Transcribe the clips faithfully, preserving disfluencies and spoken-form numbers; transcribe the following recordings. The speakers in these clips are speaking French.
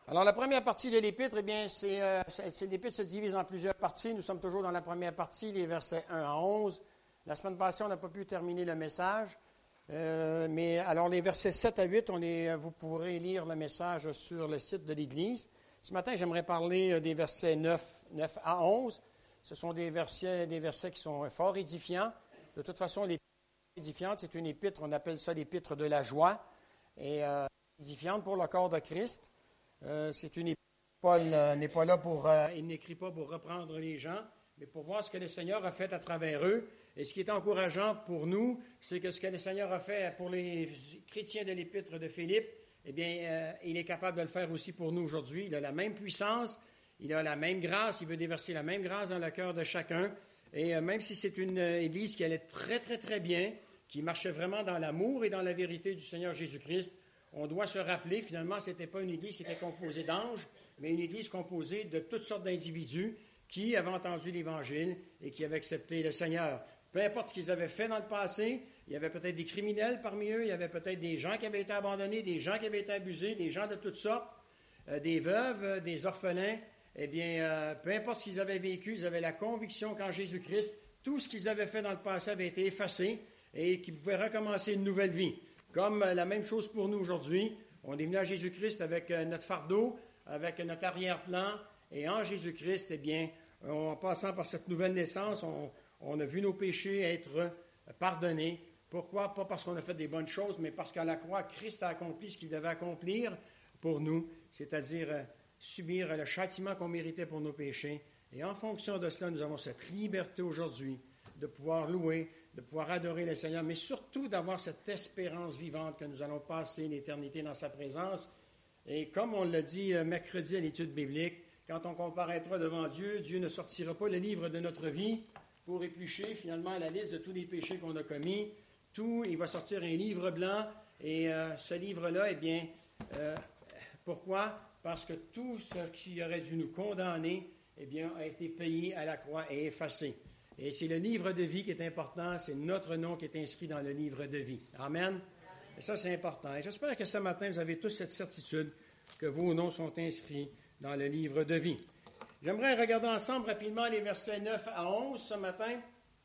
Alors, la première partie de l'Épître, eh bien, c'est, euh, c'est, l'Épître se divise en plusieurs parties. Nous sommes toujours dans la première partie, les versets un à onze. La semaine passée, on n'a pas pu terminer le message. Euh, mais alors, les versets sept à huit, on est, vous pourrez lire le message sur le site de l'Église. Ce matin, j'aimerais parler des versets neuf à onze. Ce sont des versets, des versets qui sont fort édifiants. De toute façon, l'Épître édifiante, c'est une épître, on appelle ça l'Épître de la joie, et euh, édifiante pour le corps de Christ. Euh, c'est une épître. Paul euh, n'est pas là pour, euh, il n'écrit pas pour reprendre les gens, mais pour voir ce que le Seigneur a fait à travers eux. Et ce qui est encourageant pour nous, c'est que ce que le Seigneur a fait pour les chrétiens de l'Épître de Philippe, eh bien, euh, il est capable de le faire aussi pour nous aujourd'hui. Il a la même puissance, il a la même grâce, il veut déverser la même grâce dans le cœur de chacun. Et euh, même si c'est une euh, Église qui allait très, très, très bien, qui marchait vraiment dans l'amour et dans la vérité du Seigneur Jésus-Christ, on doit se rappeler, finalement, ce n'était pas une Église qui était composée d'anges, mais une Église composée de toutes sortes d'individus qui avaient entendu l'Évangile et qui avaient accepté le Seigneur. Peu importe ce qu'ils avaient fait dans le passé, il y avait peut-être des criminels parmi eux, il y avait peut-être des gens qui avaient été abandonnés, des gens qui avaient été abusés, des gens de toutes sortes, euh, des veuves, euh, des orphelins. Eh bien, euh, peu importe ce qu'ils avaient vécu, ils avaient la conviction qu'en Jésus-Christ, tout ce qu'ils avaient fait dans le passé avait été effacé et qu'ils pouvaient recommencer une nouvelle vie. Comme la même chose pour nous aujourd'hui, on est venu à Jésus-Christ avec notre fardeau, avec notre arrière-plan, et en Jésus-Christ, eh bien, en passant par cette nouvelle naissance, on, on a vu nos péchés être pardonnés. Pourquoi? Pas parce qu'on a fait des bonnes choses, mais parce qu'à la croix, Christ a accompli ce qu'il devait accomplir pour nous, c'est-à-dire subir le châtiment qu'on méritait pour nos péchés. Et en fonction de cela, nous avons cette liberté aujourd'hui de pouvoir louer, de pouvoir adorer le Seigneur, mais surtout d'avoir cette espérance vivante que nous allons passer l'éternité dans sa présence. Et comme on l'a dit mercredi à l'étude biblique, quand on comparaîtra devant Dieu, Dieu ne sortira pas le livre de notre vie pour éplucher finalement la liste de tous les péchés qu'on a commis. Tout, il va sortir un livre blanc, et euh, ce livre-là, eh bien, euh, pourquoi? Parce que tout ce qui aurait dû nous condamner, eh bien, a été payé à la croix et effacé. Et c'est le livre de vie qui est important, c'est notre nom qui est inscrit dans le livre de vie. Amen? Amen. Et ça, c'est important. Et j'espère que ce matin, vous avez tous cette certitude que vos noms sont inscrits dans le livre de vie. J'aimerais regarder ensemble rapidement les versets neuf à onze ce matin,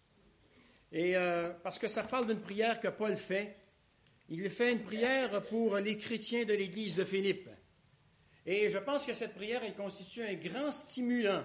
et euh, parce que ça parle d'une prière que Paul fait. Il fait une prière pour les chrétiens de l'Église de Philippe. Et je pense que cette prière, elle constitue un grand stimulant.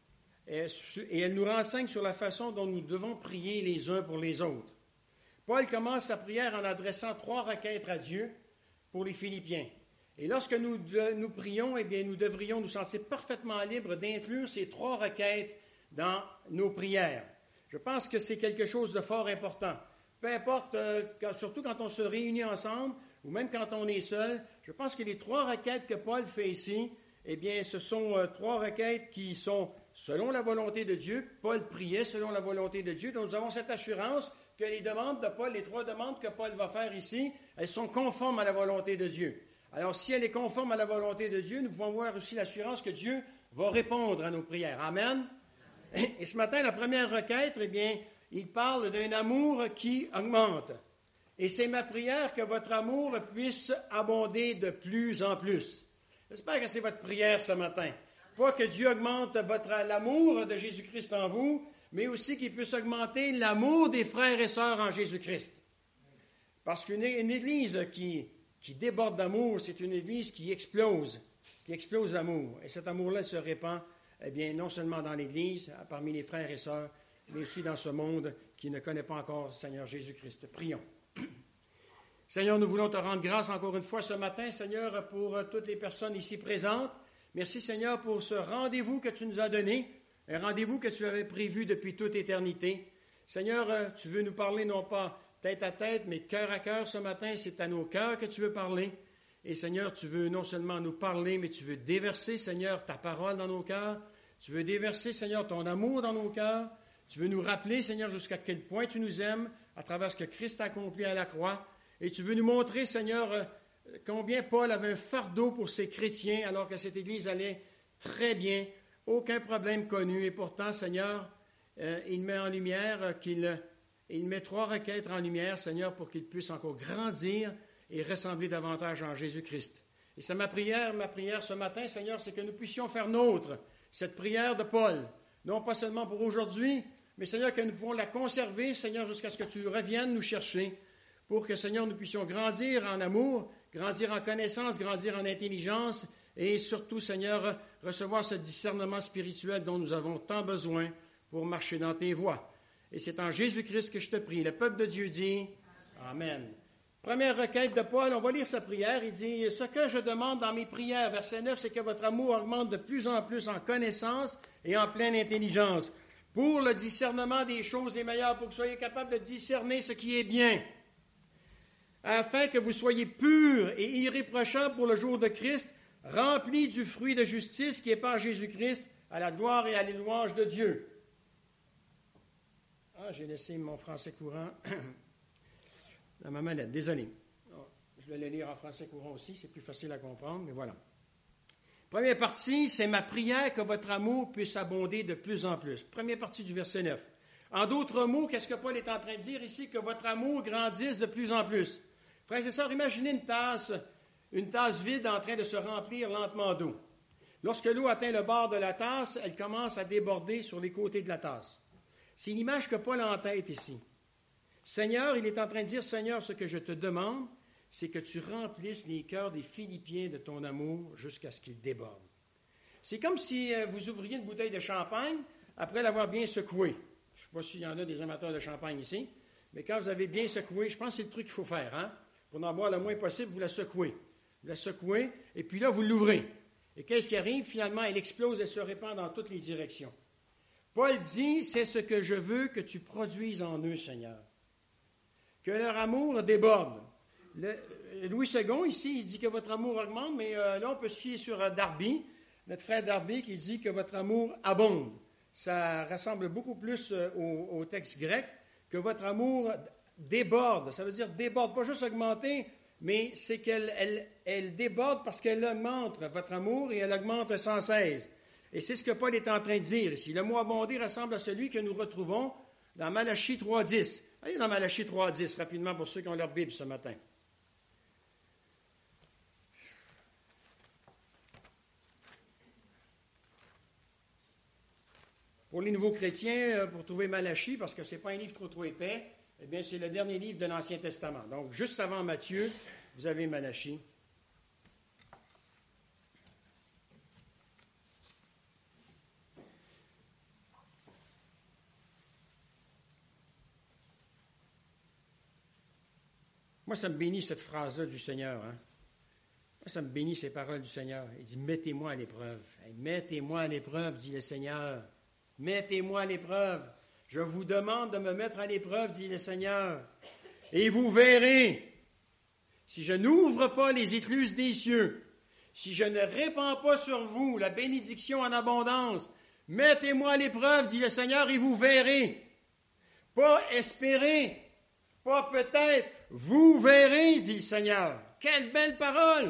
Et elle nous renseigne sur la façon dont nous devons prier les uns pour les autres. Paul commence sa prière en adressant trois requêtes à Dieu pour les Philippiens. Et lorsque nous, de, nous prions, eh bien, nous devrions nous sentir parfaitement libres d'inclure ces trois requêtes dans nos prières. Je pense que c'est quelque chose de fort important. Peu importe, euh, quand, surtout quand on se réunit ensemble, ou même quand on est seul, je pense que les trois requêtes que Paul fait ici, eh bien, ce sont euh, trois requêtes qui sont selon la volonté de Dieu. Paul priait selon la volonté de Dieu. Donc, nous avons cette assurance que les demandes de Paul, les trois demandes que Paul va faire ici, elles sont conformes à la volonté de Dieu. Alors, si elle est conforme à la volonté de Dieu, nous pouvons avoir aussi l'assurance que Dieu va répondre à nos prières. Amen. Et ce matin, la première requête, eh bien, il parle d'un amour qui augmente. Et c'est ma prière que votre amour puisse abonder de plus en plus. J'espère que c'est votre prière ce matin. Pas que Dieu augmente votre, l'amour de Jésus-Christ en vous, mais aussi qu'il puisse augmenter l'amour des frères et sœurs en Jésus-Christ. Parce qu'une une Église qui, qui déborde d'amour, c'est une Église qui explose, qui explose l'amour. Et cet amour-là se répand, eh bien, non seulement dans l'Église, parmi les frères et sœurs, mais aussi dans ce monde qui ne connaît pas encore le Seigneur Jésus-Christ. Prions. Seigneur, nous voulons te rendre grâce encore une fois ce matin, Seigneur, pour toutes les personnes ici présentes. Merci, Seigneur, pour ce rendez-vous que tu nous as donné, un rendez-vous que tu avais prévu depuis toute éternité. Seigneur, tu veux nous parler non pas tête à tête, mais cœur à cœur ce matin. C'est à nos cœurs que tu veux parler. Et Seigneur, tu veux non seulement nous parler, mais tu veux déverser, Seigneur, ta parole dans nos cœurs. Tu veux déverser, Seigneur, ton amour dans nos cœurs. Tu veux nous rappeler, Seigneur, jusqu'à quel point tu nous aimes à travers ce que Christ a accompli à la croix. Et tu veux nous montrer, Seigneur, combien Paul avait un fardeau pour ses chrétiens, alors que cette Église allait très bien, aucun problème connu. Et pourtant, Seigneur, euh, il met en lumière qu'il il met trois requêtes en lumière, Seigneur, pour qu'il puisse encore grandir et ressembler davantage en Jésus-Christ. Et c'est ma prière, ma prière ce matin, Seigneur, c'est que nous puissions faire nôtre cette prière de Paul. Non pas seulement pour aujourd'hui, mais Seigneur, que nous pouvons la conserver, Seigneur, jusqu'à ce que tu reviennes nous chercher, pour que, Seigneur, nous puissions grandir en amour, grandir en connaissance, grandir en intelligence, et surtout, Seigneur, recevoir ce discernement spirituel dont nous avons tant besoin pour marcher dans tes voies. Et c'est en Jésus-Christ que je te prie. Le peuple de Dieu dit Amen. Première requête de Paul, on va lire sa prière. Il dit « Ce que je demande dans mes prières, verset neuf, c'est que votre amour augmente de plus en plus en connaissance et en pleine intelligence, pour le discernement des choses les meilleures, pour que vous soyez capable de discerner ce qui est bien, afin que vous soyez purs et irréprochables pour le jour de Christ, remplis du fruit de justice qui est par Jésus-Christ, à la gloire et à la louange de Dieu. » Ah, j'ai laissé mon français courant dans ma mallette, désolé. Je vais le lire en français courant aussi, c'est plus facile à comprendre, mais voilà. Première partie, c'est ma prière que votre amour puisse abonder de plus en plus. Première partie du verset neuf. En d'autres mots, qu'est-ce que Paul est en train de dire ici? Que votre amour grandisse de plus en plus. Frères et sœurs, imaginez une tasse, une tasse vide en train de se remplir lentement d'eau. Lorsque l'eau atteint le bord de la tasse, elle commence à déborder sur les côtés de la tasse. C'est l'image que Paul a en tête ici. Seigneur, il est en train de dire, Seigneur, ce que je te demande, c'est que tu remplisses les cœurs des Philippiens de ton amour jusqu'à ce qu'ils débordent. C'est comme si vous ouvriez une bouteille de champagne après l'avoir bien secouée. Je ne sais pas s'il y en a des amateurs de champagne ici, mais quand vous avez bien secoué, je pense que c'est le truc qu'il faut faire. Hein? Pour en boire le moins possible, vous la secouez. Vous la secouez, et puis là, vous l'ouvrez. Et qu'est-ce qui arrive? Finalement, elle explose et se répand dans toutes les directions. Paul dit, c'est ce que je veux que tu produises en eux, Seigneur. Que leur amour déborde. Le, Louis second, ici, il dit que votre amour augmente, mais euh, là, on peut se fier sur euh, Darby, notre frère Darby, qui dit que votre amour abonde. Ça ressemble beaucoup plus euh, au, au texte grec, que votre amour déborde. Ça veut dire déborde, pas juste augmenter, mais c'est qu'elle elle, elle déborde parce qu'elle augmente votre amour et elle augmente sans cesse. Et c'est ce que Paul est en train de dire ici. Le mot abonder ressemble à celui que nous retrouvons dans Malachie trois dix. Allez dans Malachie trois dix, rapidement, pour ceux qui ont leur Bible ce matin. Pour les nouveaux chrétiens, pour trouver Malachie, parce que ce n'est pas un livre trop trop épais, eh bien, c'est le dernier livre de l'Ancien Testament. Donc, juste avant Matthieu, vous avez Malachie. Moi, ça me bénit cette phrase-là du Seigneur. Hein? Moi, ça me bénit ces paroles du Seigneur. Il dit, mettez-moi à l'épreuve. Hey, mettez-moi à l'épreuve, dit le Seigneur. Mettez-moi à l'épreuve. Je vous demande de me mettre à l'épreuve, dit le Seigneur. Et vous verrez, si je n'ouvre pas les écluses des cieux, si je ne répands pas sur vous la bénédiction en abondance, mettez-moi à l'épreuve, dit le Seigneur, et vous verrez. Pas espérer, pas peut-être, vous verrez, dit le Seigneur. Quelle belle parole!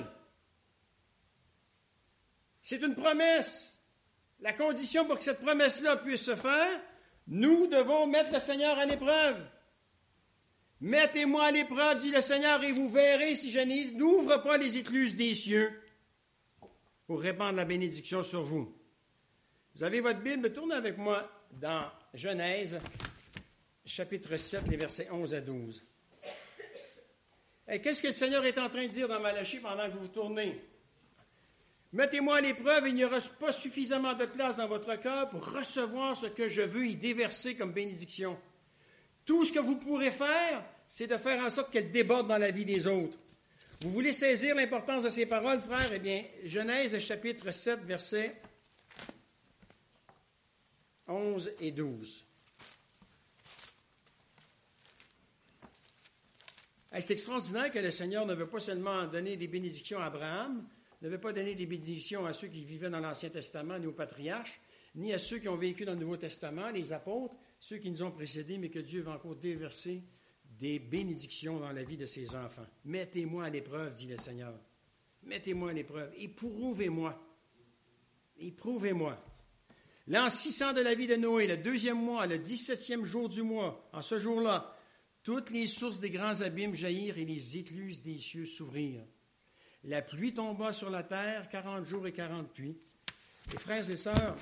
C'est une promesse. La condition pour que cette promesse-là puisse se faire, nous devons mettre le Seigneur à l'épreuve. Mettez-moi à l'épreuve, dit le Seigneur, et vous verrez si je n'ouvre pas les écluses des cieux pour répandre la bénédiction sur vous. Vous avez votre Bible, tournez avec moi dans Genèse, chapitre sept, les versets onze à douze. Et qu'est-ce que le Seigneur est en train de dire dans Malachie pendant que vous tournez? Mettez-moi à l'épreuve, il n'y aura pas suffisamment de place dans votre cœur pour recevoir ce que je veux y déverser comme bénédiction. Tout ce que vous pourrez faire, c'est de faire en sorte qu'elle déborde dans la vie des autres. Vous voulez saisir l'importance de ces paroles, frères? Eh bien, Genèse chapitre sept, versets onze et douze. C'est extraordinaire que le Seigneur ne veut pas seulement donner des bénédictions à Abraham, ne veut pas donner des bénédictions à ceux qui vivaient dans l'Ancien Testament, ni aux patriarches, ni à ceux qui ont vécu dans le Nouveau Testament, les apôtres, ceux qui nous ont précédés, mais que Dieu va encore déverser des bénédictions dans la vie de ses enfants. Mettez-moi à l'épreuve, dit le Seigneur. Mettez-moi à l'épreuve. Éprouvez-moi. Éprouvez-moi. L'an six cents de la vie de Noé, le deuxième mois, le dix-septième jour du mois, en ce jour-là, toutes les sources des grands abîmes jaillirent et les écluses des cieux s'ouvrirent. La pluie tomba sur la terre, quarante jours et quarante nuits. Et frères et sœurs,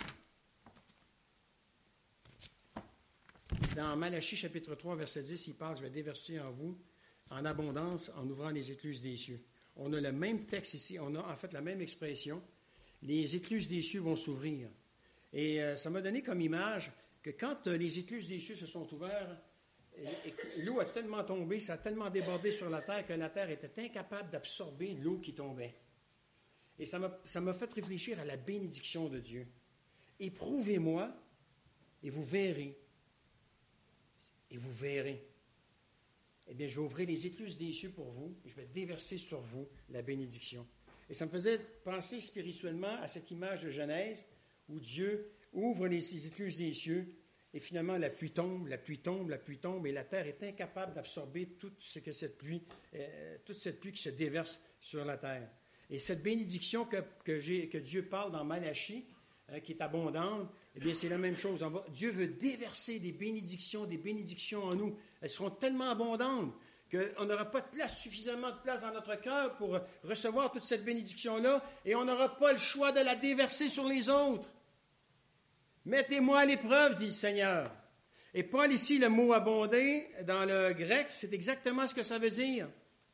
dans Malachie chapitre trois, verset dix, il parle « Je vais déverser en vous en abondance en ouvrant les écluses des cieux ». On a le même texte ici, on a en fait la même expression. Les écluses des cieux vont s'ouvrir. Et euh, ça m'a donné comme image que quand euh, les écluses des cieux se sont ouvertes, l'eau a tellement tombé, ça a tellement débordé sur la terre que la terre était incapable d'absorber l'eau qui tombait. Et ça m'a, ça m'a fait réfléchir à la bénédiction de Dieu. Éprouvez-moi et vous verrez. Et vous verrez. Eh bien, je vais ouvrir les écluses des cieux pour vous et je vais déverser sur vous la bénédiction. Et ça me faisait penser spirituellement à cette image de Genèse où Dieu ouvre les écluses des cieux et finalement la pluie tombe, la pluie tombe, la pluie tombe et la terre est incapable d'absorber tout ce que cette pluie, euh, toute cette pluie qui se déverse sur la terre. Et cette bénédiction que, que, j'ai, que Dieu parle dans Malachie, hein, qui est abondante, eh bien c'est la même chose. On va, Dieu veut déverser des bénédictions, des bénédictions en nous. Elles seront tellement abondantes qu'on n'aura pas de place, suffisamment de place dans notre cœur pour recevoir toute cette bénédiction-là, et on n'aura pas le choix de la déverser sur les autres. Mettez-moi à l'épreuve, dit le Seigneur. Et Paul, ici, le mot abonder, dans le grec, c'est exactement ce que ça veut dire.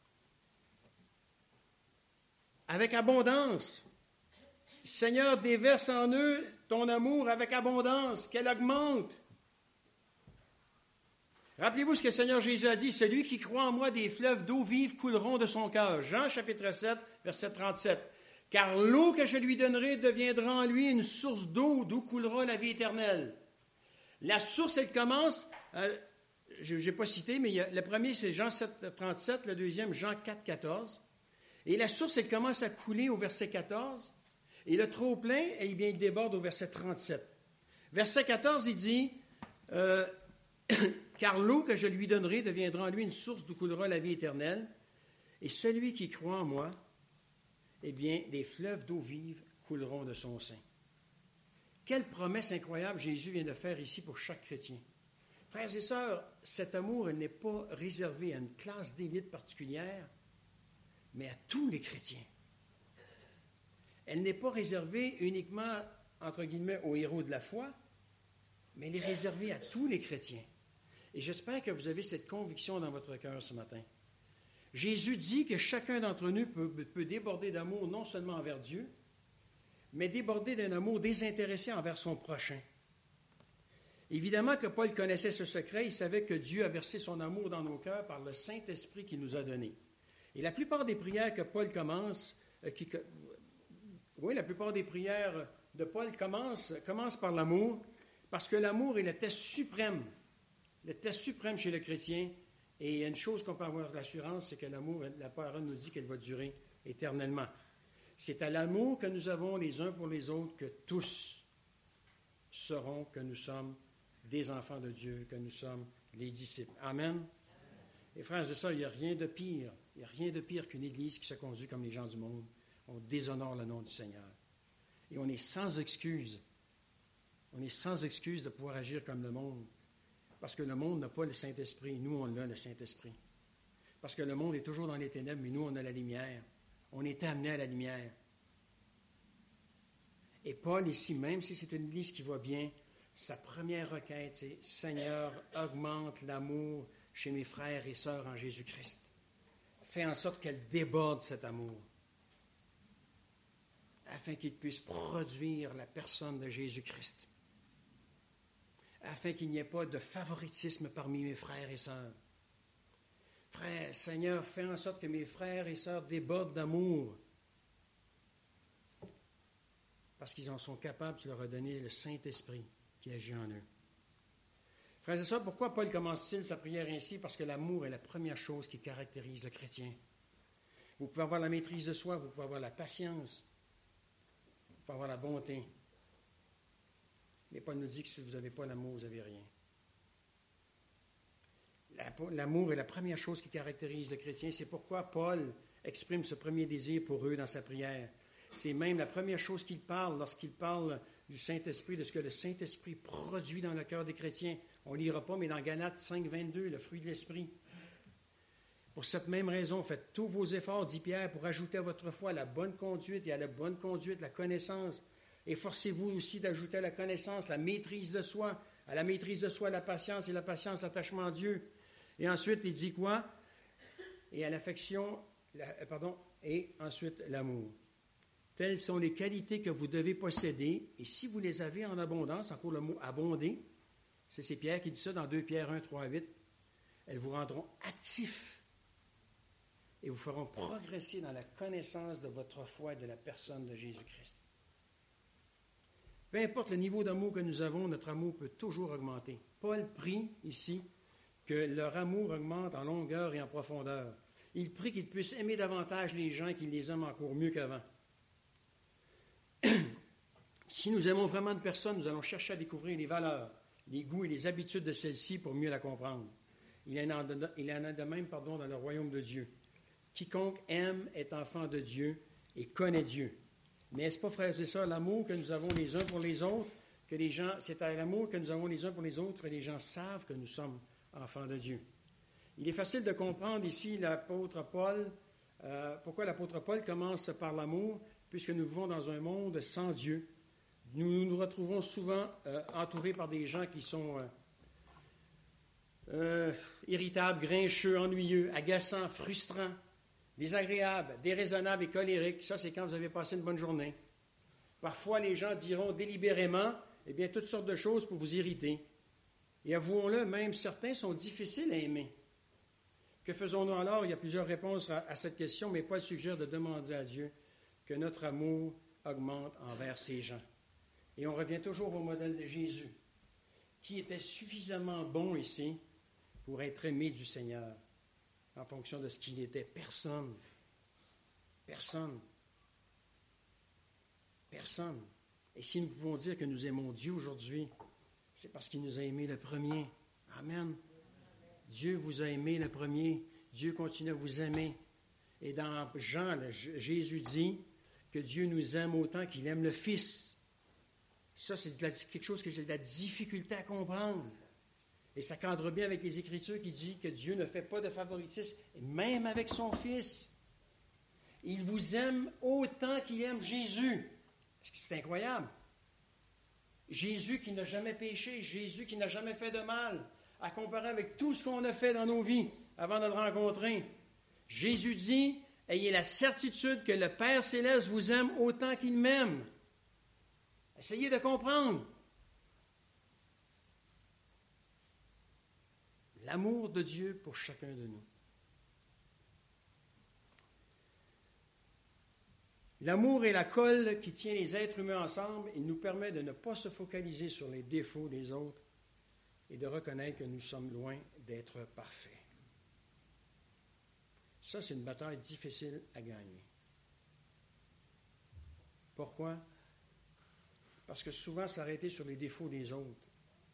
Avec abondance. Seigneur, déverse en eux ton amour avec abondance, qu'elle augmente. Rappelez-vous ce que le Seigneur Jésus a dit, « Celui qui croit en moi, des fleuves d'eau vive couleront de son cœur. » Jean chapitre sept, verset trente-sept. « Car l'eau que je lui donnerai deviendra en lui une source d'eau d'où coulera la vie éternelle. » La source, elle commence, euh, je n'ai pas cité, mais il y a, le premier c'est Jean sept, trente-sept, le deuxième Jean quatre, quatorze. Et la source, elle commence à couler au verset quatorze. Et le trop-plein, eh bien, il déborde au verset trente-sept. Verset quatorze, il dit, euh, « Car l'eau que je lui donnerai deviendra en lui une source d'où coulera la vie éternelle. Et celui qui croit en moi, eh bien, des fleuves d'eau vive couleront de son sein. » Quelle promesse incroyable Jésus vient de faire ici pour chaque chrétien. Frères et sœurs, cet amour, il n'est pas réservé à une classe d'élite particulière, mais à tous les chrétiens. Elle n'est pas réservée uniquement, entre guillemets, aux héros de la foi, mais elle est réservée à tous les chrétiens. Et j'espère que vous avez cette conviction dans votre cœur ce matin. Jésus dit que chacun d'entre nous peut, peut déborder d'amour non seulement envers Dieu, mais déborder d'un amour désintéressé envers son prochain. Évidemment que Paul connaissait ce secret, il savait que Dieu a versé son amour dans nos cœurs par le Saint-Esprit qu'il nous a donné. Et la plupart des prières que Paul commence, euh, qui, que, oui, la plupart des prières de Paul commencent, commencent par l'amour, parce que l'amour est le test suprême, le test suprême chez le chrétien. Et il y a une chose qu'on peut avoir l'assurance, c'est que l'amour, la parole nous dit qu'elle va durer éternellement. C'est à l'amour que nous avons les uns pour les autres que tous sauront que nous sommes des enfants de Dieu, que nous sommes les disciples. Amen. Et frères et sœurs, il n'y a rien de pire, il n'y a rien de pire qu'une Église qui se conduit comme les gens du monde. On déshonore le nom du Seigneur. Et on est sans excuse. On est sans excuse de pouvoir agir comme le monde. Parce que le monde n'a pas le Saint-Esprit. Nous, on a le Saint-Esprit. Parce que le monde est toujours dans les ténèbres, mais nous, on a la lumière. On est amené à la lumière. Et Paul, ici, même si c'est une Église qui va bien, sa première requête, c'est « Seigneur, augmente l'amour chez mes frères et sœurs en Jésus-Christ. » Fais en sorte qu'elle déborde cet amour, afin qu'il puisse produire la personne de Jésus-Christ, afin qu'il n'y ait pas de favoritisme parmi mes frères et sœurs. Frère, Seigneur, fais en sorte que mes frères et sœurs débordent d'amour, parce qu'ils en sont capables, tu leur as donné le Saint-Esprit qui agit en eux. Frères et sœurs, pourquoi Paul commence-t-il sa prière ainsi? Parce que l'amour est la première chose qui caractérise le chrétien. Vous pouvez avoir la maîtrise de soi, vous pouvez avoir la patience, vous pouvez avoir la bonté. Mais Paul nous dit que si vous n'avez pas l'amour, vous n'avez rien. L'amour est la première chose qui caractérise le chrétien. C'est pourquoi Paul exprime ce premier désir pour eux dans sa prière. C'est même la première chose qu'il parle lorsqu'il parle du Saint-Esprit, de ce que le Saint-Esprit produit dans le cœur des chrétiens. On ne lira pas, mais dans Galates cinq, vingt-deux, le fruit de l'Esprit. Pour cette même raison, faites tous vos efforts, dit Pierre, pour ajouter à votre foi la bonne conduite et à la bonne conduite la connaissance. Efforcez-vous aussi d'ajouter à la connaissance la maîtrise de soi, à la maîtrise de soi la patience et la patience l'attachement à Dieu. Et ensuite, il dit quoi? Et à l'affection, la, pardon, et ensuite l'amour. Telles sont les qualités que vous devez posséder, et si vous les avez en abondance, encore le mot abonder, c'est, c'est Pierre qui dit ça dans deux Pierre un, trois, huit, elles vous rendront actifs et vous feront progresser dans la connaissance de votre foi et de la personne de Jésus-Christ. Peu importe le niveau d'amour que nous avons, notre amour peut toujours augmenter. Paul prie ici que leur amour augmente en longueur et en profondeur. Il prie qu'ils puissent aimer davantage les gens et qu'ils les aiment encore mieux qu'avant. Si nous aimons vraiment une personne, nous allons chercher à découvrir les valeurs, les goûts et les habitudes de celle-ci pour mieux la comprendre. Il y en a de, il y en a de même pardon, dans le royaume de Dieu. Quiconque aime est enfant de Dieu et connaît Dieu. N'est-ce pas, frères et sœurs, l'amour que nous avons les uns pour les autres, que les gens, c'est à l'amour que nous avons les uns pour les autres que les gens savent que nous sommes enfants de Dieu. Il est facile de comprendre ici l'apôtre Paul, euh, pourquoi l'apôtre Paul commence par l'amour, puisque nous vivons dans un monde sans Dieu. Nous nous retrouvons souvent euh, entourés par des gens qui sont euh, euh, irritables, grincheux, ennuyeux, agaçants, frustrants, désagréables, déraisonnables et colériques. Ça, c'est quand vous avez passé une bonne journée. Parfois, les gens diront délibérément, eh bien, toutes sortes de choses pour vous irriter. Et avouons-le, même certains sont difficiles à aimer. Que faisons-nous alors? Il y a plusieurs réponses à, à cette question, mais Paul suggère de demander à Dieu que notre amour augmente envers ces gens. Et on revient toujours au modèle de Jésus, qui était suffisamment bon ici pour être aimé du Seigneur, en fonction de ce qu'il était. Personne. Personne. Personne. Et si nous pouvons dire que nous aimons Dieu aujourd'hui, c'est parce qu'il nous a aimés le premier. Amen. Dieu vous a aimé le premier. Dieu continue à vous aimer. Et dans Jean, Jésus dit que Dieu nous aime autant qu'il aime le Fils. Ça, c'est quelque chose que j'ai de la difficulté à comprendre. Et ça cadre bien avec les Écritures qui disent que Dieu ne fait pas de favoritisme, même avec son Fils. Il vous aime autant qu'il aime Jésus. Est-ce que c'est incroyable? Jésus qui n'a jamais péché, Jésus qui n'a jamais fait de mal, à comparer avec tout ce qu'on a fait dans nos vies avant de le rencontrer. Jésus dit, ayez la certitude que le Père Céleste vous aime autant qu'il m'aime. Essayez de comprendre. L'amour de Dieu pour chacun de nous. L'amour est la colle qui tient les êtres humains ensemble. Il nous permet de ne pas se focaliser sur les défauts des autres et de reconnaître que nous sommes loin d'être parfaits. Ça, c'est une bataille difficile à gagner. Pourquoi? Parce que souvent, s'arrêter sur les défauts des autres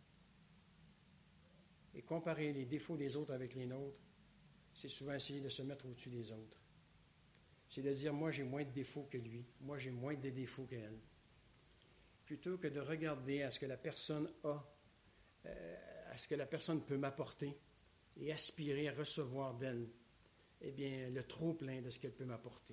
et comparer les défauts des autres avec les nôtres, c'est souvent essayer de se mettre au-dessus des autres. C'est de dire, moi, j'ai moins de défauts que lui. Moi, j'ai moins de défauts qu'elle. Plutôt que de regarder à ce que la personne a, euh, à ce que la personne peut m'apporter et aspirer à recevoir d'elle, eh bien, le trop-plein de ce qu'elle peut m'apporter.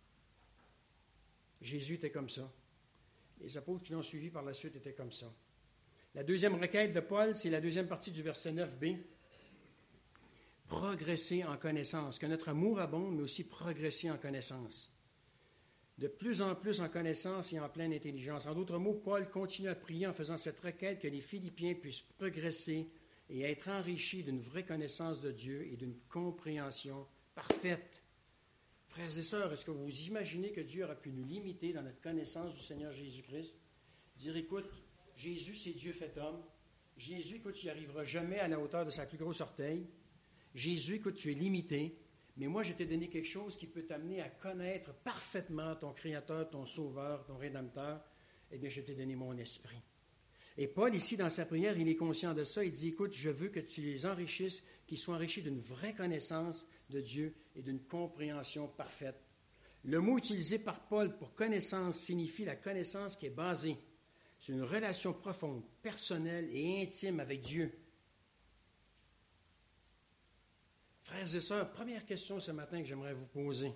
Jésus était comme ça. Les apôtres qui l'ont suivi par la suite étaient comme ça. La deuxième requête de Paul, c'est la deuxième partie du verset neuf b. Progresser en connaissance, que notre amour abonde, mais aussi progresser en connaissance. De plus en plus en connaissance et en pleine intelligence. En d'autres mots, Paul continue à prier en faisant cette requête que les Philippiens puissent progresser et être enrichis d'une vraie connaissance de Dieu et d'une compréhension parfaite. Frères et sœurs, est-ce que vous imaginez que Dieu aurait pu nous limiter dans notre connaissance du Seigneur Jésus-Christ? Dire, écoute, Jésus, c'est Dieu fait homme. Jésus, écoute, tu n'y arriveras jamais à la hauteur de sa plus grosse orteil. Jésus, écoute, tu es limité, mais moi, je t'ai donné quelque chose qui peut t'amener à connaître parfaitement ton Créateur, ton Sauveur, ton Rédempteur. Eh bien, je t'ai donné mon esprit. Et Paul, ici, dans sa prière, il est conscient de ça. Il dit, écoute, je veux que tu les enrichisses, qu'ils soient enrichis d'une vraie connaissance de Dieu et d'une compréhension parfaite. Le mot utilisé par Paul pour connaissance signifie la connaissance qui est basée sur une relation profonde, personnelle et intime avec Dieu. Frères et sœurs, première question ce matin que j'aimerais vous poser.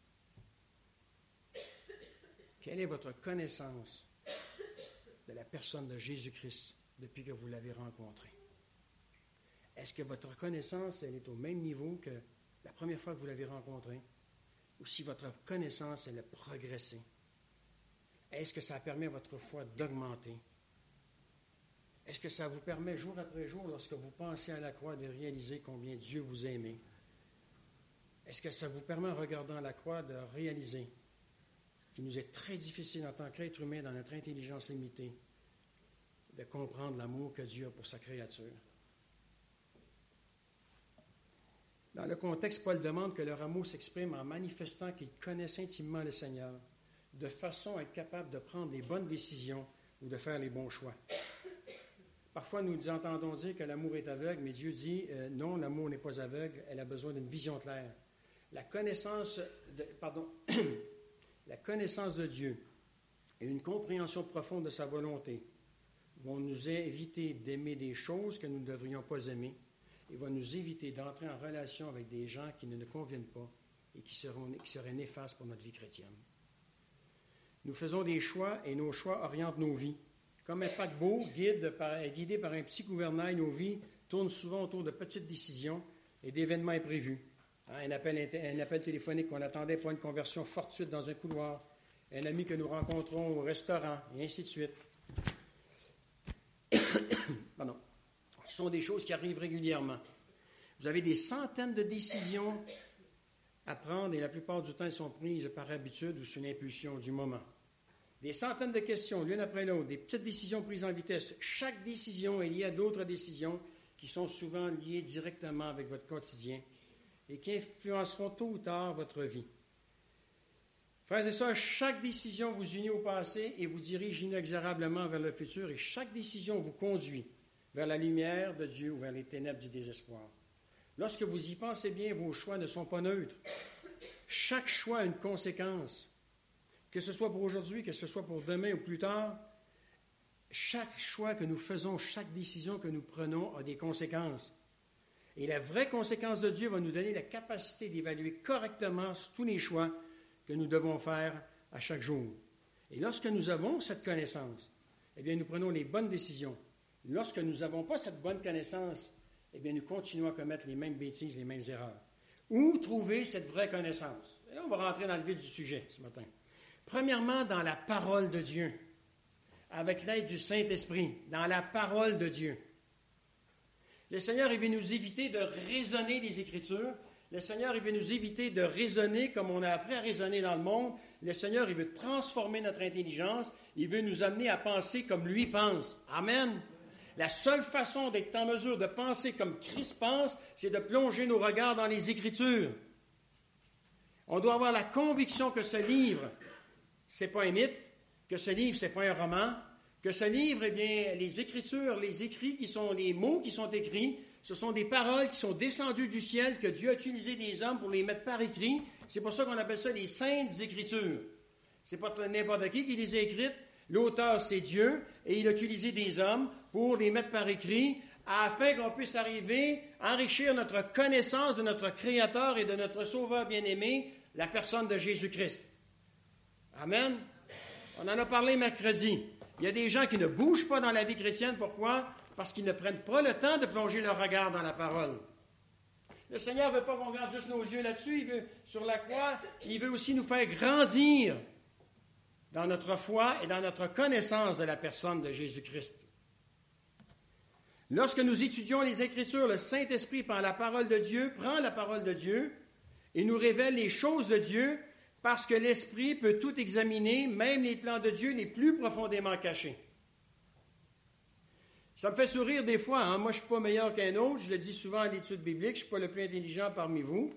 Quelle est votre connaissance de la personne de Jésus-Christ depuis que vous l'avez rencontré? Est-ce que votre connaissance, elle est au même niveau que la première fois que vous l'avez rencontré? Ou si votre connaissance, elle a progressé? Est-ce que ça permet à votre foi d'augmenter? Est-ce que ça vous permet, jour après jour, lorsque vous pensez à la croix, de réaliser combien Dieu vous a aimé? Est-ce que ça vous permet, en regardant la croix, de réaliser qu'il nous est très difficile, en tant qu'être humain, dans notre intelligence limitée, de comprendre l'amour que Dieu a pour sa créature? Dans le contexte, Paul demande que leur amour s'exprime en manifestant qu'ils connaissent intimement le Seigneur, de façon à être capable de prendre les bonnes décisions ou de faire les bons choix. Parfois, nous entendons dire que l'amour est aveugle, mais Dieu dit euh, non, l'amour n'est pas aveugle, elle a besoin d'une vision claire. La connaissance de, pardon, la connaissance de Dieu et une compréhension profonde de sa volonté vont nous éviter d'aimer des choses que nous ne devrions pas aimer et vont nous éviter d'entrer en relation avec des gens qui ne nous conviennent pas et qui, seront, qui seraient néfastes pour notre vie chrétienne. Nous faisons des choix et nos choix orientent nos vies. Comme un paquebot guide par, guidé par un petit gouvernail, nos vies tournent souvent autour de petites décisions et d'événements imprévus. Hein, un, appel, un appel téléphonique qu'on attendait pour une conversion fortuite dans un couloir, un ami que nous rencontrons au restaurant, et ainsi de suite. Pardon. Ce sont des choses qui arrivent régulièrement. Vous avez des centaines de décisions à prendre et la plupart du temps, elles sont prises par habitude ou sous l'impulsion du moment. Des centaines de questions, l'une après l'autre, des petites décisions prises en vitesse. Chaque décision est liée à d'autres décisions qui sont souvent liées directement avec votre quotidien et qui influenceront tôt ou tard votre vie. Frères et sœurs, chaque décision vous unit au passé et vous dirige inexorablement vers le futur et chaque décision vous conduit vers la lumière de Dieu ou vers les ténèbres du désespoir. Lorsque vous y pensez bien, vos choix ne sont pas neutres. Chaque choix a une conséquence. Que ce soit pour aujourd'hui, que ce soit pour demain ou plus tard, chaque choix que nous faisons, chaque décision que nous prenons a des conséquences. Et la vraie conséquence de Dieu va nous donner la capacité d'évaluer correctement tous les choix que nous devons faire à chaque jour. Et lorsque nous avons cette connaissance, eh bien, nous prenons les bonnes décisions. Lorsque nous n'avons pas cette bonne connaissance, eh bien, nous continuons à commettre les mêmes bêtises, les mêmes erreurs. Où trouver cette vraie connaissance? Et là, on va rentrer dans le vif du sujet ce matin. Premièrement, dans la parole de Dieu, avec l'aide du Saint-Esprit, dans la parole de Dieu. Le Seigneur, il veut nous éviter de raisonner les Écritures. Le Seigneur, il veut nous éviter de raisonner comme on a appris à raisonner dans le monde. Le Seigneur, il veut transformer notre intelligence. Il veut nous amener à penser comme lui pense. Amen. La seule façon d'être en mesure de penser comme Christ pense, c'est de plonger nos regards dans les Écritures. On doit avoir la conviction que ce livre, ce n'est pas un mythe, que ce livre, ce n'est pas un roman, que ce livre, eh bien, les Écritures, les écrits qui sont, les mots qui sont écrits, ce sont des paroles qui sont descendues du ciel, que Dieu a utilisé des hommes pour les mettre par écrit. C'est pour ça qu'on appelle ça les Saintes Écritures. Ce n'est pas n'importe qui qui les a écrites. L'auteur, c'est Dieu, et il a utilisé des hommes pour les mettre par écrit, afin qu'on puisse arriver à enrichir notre connaissance de notre Créateur et de notre Sauveur bien-aimé, la personne de Jésus-Christ. Amen. On en a parlé mercredi. Il y a des gens qui ne bougent pas dans la vie chrétienne. Pourquoi? Parce qu'ils ne prennent pas le temps de plonger leur regard dans la parole. Le Seigneur ne veut pas qu'on garde juste nos yeux là-dessus. Il veut, sur la croix, il veut aussi nous faire grandir dans notre foi et dans notre connaissance de la personne de Jésus-Christ. Lorsque nous étudions les Écritures, le Saint-Esprit, par la parole de Dieu, prend la parole de Dieu et nous révèle les choses de Dieu, parce que l'Esprit peut tout examiner, même les plans de Dieu les plus profondément cachés. Ça me fait sourire des fois. Hein? Moi, je ne suis pas meilleur qu'un autre. Je le dis souvent à l'étude biblique. Je ne suis pas le plus intelligent parmi vous.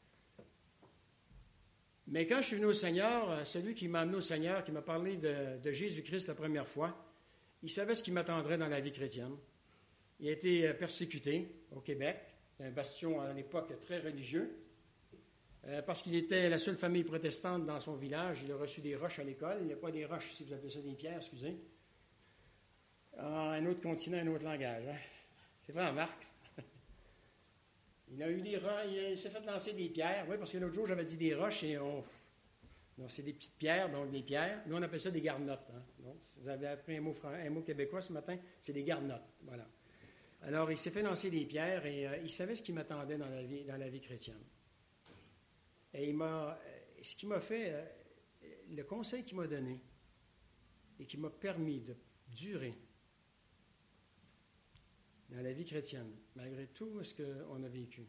Mais quand je suis venu au Seigneur, celui qui m'a amené au Seigneur, qui m'a parlé de, de Jésus-Christ la première fois, il savait ce qui m'attendrait dans la vie chrétienne. Il a été persécuté au Québec, un bastion à l'époque très religieux. Euh, parce qu'il était la seule famille protestante dans son village. Il a reçu des roches à l'école. Il n'y a pas des roches, si vous appelez ça des pierres, excusez. Ah, un autre continent, un autre langage. Hein? C'est vrai, Marc? Il a eu des roches, il s'est fait lancer des pierres. Oui, parce que l'autre jour, j'avais dit des roches et on. Donc, c'est des petites pierres, donc des pierres. Nous, on appelle ça des garnottes. Hein. Donc, si vous avez appris un mot, un mot québécois ce matin, c'est des garnottes. Voilà. Alors, il s'est fait lancer des pierres et euh, il savait ce qui m'attendait dans la vie, dans la vie chrétienne. Et il m'a, ce qui m'a fait, euh, le conseil qu'il m'a donné et qui m'a permis de durer dans la vie chrétienne, malgré tout ce qu'on a vécu.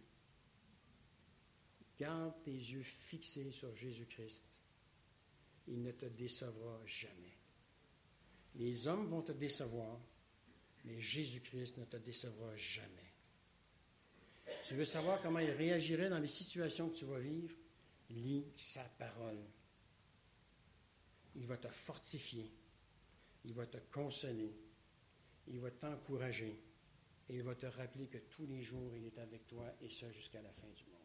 Garde tes yeux fixés sur Jésus-Christ. Il ne te décevra jamais. Les hommes vont te décevoir, mais Jésus-Christ ne te décevra jamais. Tu veux savoir comment il réagirait dans les situations que tu vas vivre? Lis sa parole. Il va te fortifier. Il va te consoler. Il va t'encourager. Et il va te rappeler que tous les jours, il est avec toi, et ça jusqu'à la fin du monde.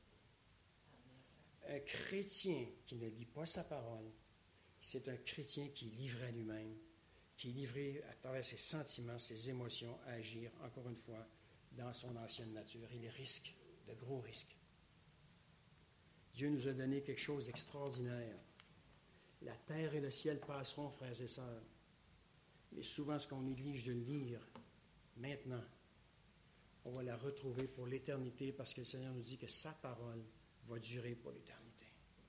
Un chrétien qui ne lit pas sa parole, c'est un chrétien qui est livré à lui-même, qui est livré à travers ses sentiments, ses émotions, à agir, encore une fois, dans son ancienne nature. Il risque, de gros risques. Dieu nous a donné quelque chose d'extraordinaire. La terre et le ciel passeront, frères et sœurs. Mais souvent, ce qu'on néglige de lire, maintenant, on va la retrouver pour l'éternité parce que le Seigneur nous dit que sa parole va durer pour l'éternité.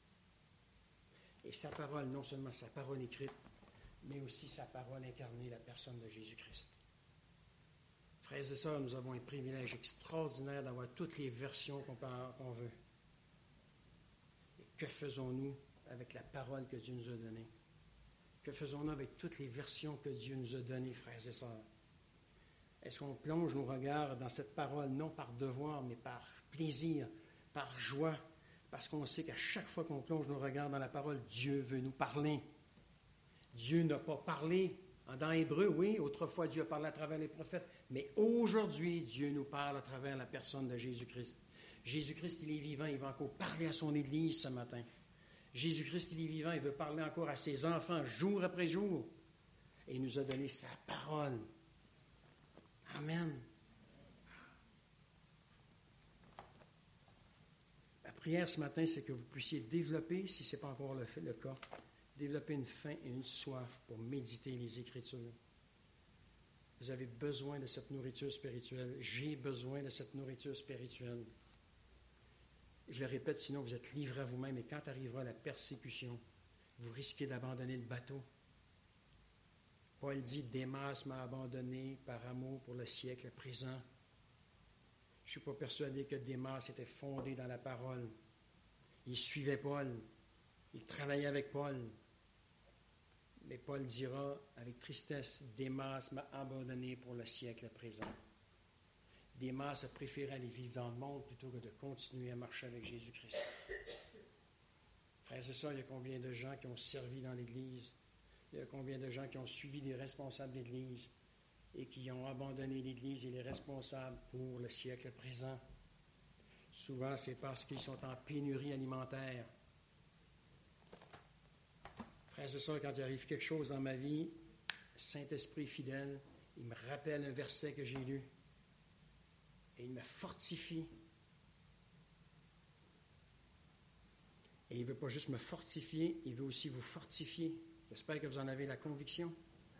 Et sa parole, non seulement sa parole écrite, mais aussi sa parole incarnée, la personne de Jésus-Christ. Frères et sœurs, nous avons un privilège extraordinaire d'avoir toutes les versions qu'on, qu'on veut. Et que faisons-nous avec la parole que Dieu nous a donnée? Que faisons-nous avec toutes les versions que Dieu nous a données, frères et sœurs? Est-ce qu'on plonge nos regards dans cette parole, non par devoir, mais par plaisir, par joie, parce qu'on sait qu'à chaque fois qu'on plonge nos regards dans la parole, Dieu veut nous parler. Dieu n'a pas parlé dans Hébreu, oui, autrefois Dieu a parlé à travers les prophètes, mais aujourd'hui, Dieu nous parle à travers la personne de Jésus-Christ. Jésus-Christ, il est vivant, il va encore parler à son Église ce matin. Jésus-Christ, il est vivant, il veut parler encore à ses enfants jour après jour. Et il nous a donné sa parole. Amen. La prière ce matin, c'est que vous puissiez développer, si ce n'est pas encore le, fait, le cas, développer une faim et une soif pour méditer les Écritures. Vous avez besoin de cette nourriture spirituelle. J'ai besoin de cette nourriture spirituelle. Je le répète, sinon vous êtes livré à vous-même et quand arrivera la persécution, vous risquez d'abandonner le bateau. Paul dit, Démas m'a abandonné par amour pour le siècle présent. Je ne suis pas persuadé que Démas était fondé dans la parole. Il suivait Paul. Il travaillait avec Paul. Mais Paul dira avec tristesse, Démas m'a abandonné pour le siècle présent. Démas a préféré aller vivre dans le monde plutôt que de continuer à marcher avec Jésus-Christ. Frères et sœurs, il y a combien de gens qui ont servi dans l'Église? Il y a combien de gens qui ont suivi des responsables d'Église et qui ont abandonné l'Église et les responsables pour le siècle présent? Souvent, c'est parce qu'ils sont en pénurie alimentaire. Frères et sœurs, quand il arrive quelque chose dans ma vie, Saint-Esprit fidèle, il me rappelle un verset que j'ai lu et il me fortifie. Et il ne veut pas juste me fortifier, il veut aussi vous fortifier. J'espère que vous en avez la conviction.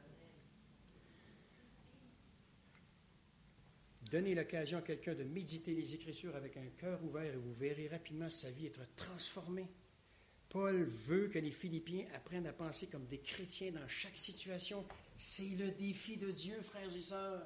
Donnez l'occasion à quelqu'un de méditer les Écritures avec un cœur ouvert et vous verrez rapidement sa vie être transformée. Paul veut que les Philippiens apprennent à penser comme des chrétiens dans chaque situation. C'est le défi de Dieu, frères et sœurs.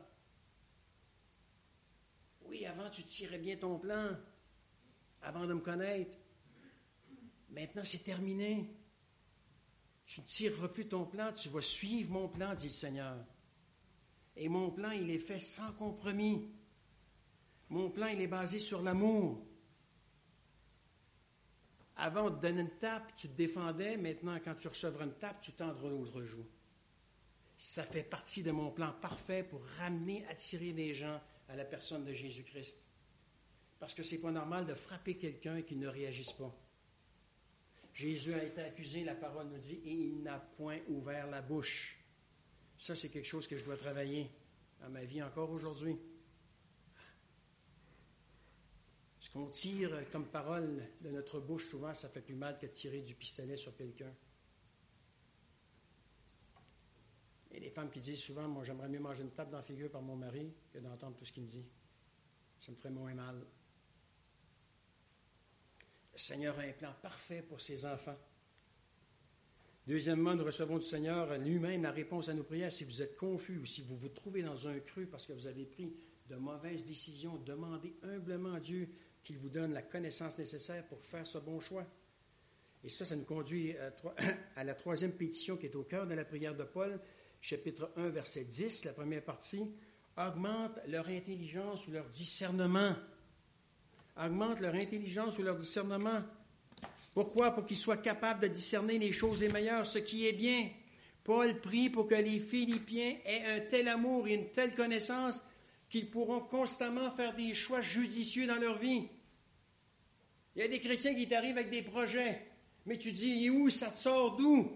Oui, avant, tu tirais bien ton plan, avant de me connaître. Maintenant, c'est terminé. Tu ne tireras plus ton plan, tu vas suivre mon plan, dit le Seigneur. Et mon plan, il est fait sans compromis. Mon plan, il est basé sur l'amour. Avant, on te donnait une tape, tu te défendais. Maintenant, quand tu recevras une tape, tu tendras l'autre joue. Ça fait partie de mon plan parfait pour ramener, attirer des gens à la personne de Jésus-Christ. Parce que ce n'est pas normal de frapper quelqu'un qui ne réagisse pas. Jésus a été accusé, la parole nous dit, et il n'a point ouvert la bouche. Ça, c'est quelque chose que je dois travailler dans ma vie encore aujourd'hui. Ce qu'on tire comme parole de notre bouche, souvent, ça fait plus mal que de tirer du pistolet sur quelqu'un. Il y a des femmes qui disent souvent, moi, j'aimerais mieux manger une tape dans la figure par mon mari que d'entendre tout ce qu'il me dit. Ça me ferait moins mal. Le Seigneur a un plan parfait pour ses enfants. Deuxièmement, nous recevons du Seigneur lui-même la réponse à nos prières. Si vous êtes confus ou si vous vous trouvez dans un creux parce que vous avez pris de mauvaises décisions, demandez humblement à Dieu qu'il vous donne la connaissance nécessaire pour faire ce bon choix. Et ça, ça nous conduit à la troisième pétition qui est au cœur de la prière de Paul, chapitre un, verset dix, la première partie. Augmente leur intelligence ou leur discernement. Augmente leur intelligence ou leur discernement. Pourquoi? Pour qu'ils soient capables de discerner les choses les meilleures, ce qui est bien. Paul prie pour que les Philippiens aient un tel amour et une telle connaissance qu'ils pourront constamment faire des choix judicieux dans leur vie. Il y a des chrétiens qui t'arrivent avec des projets, mais tu dis, où ça te sort d'où?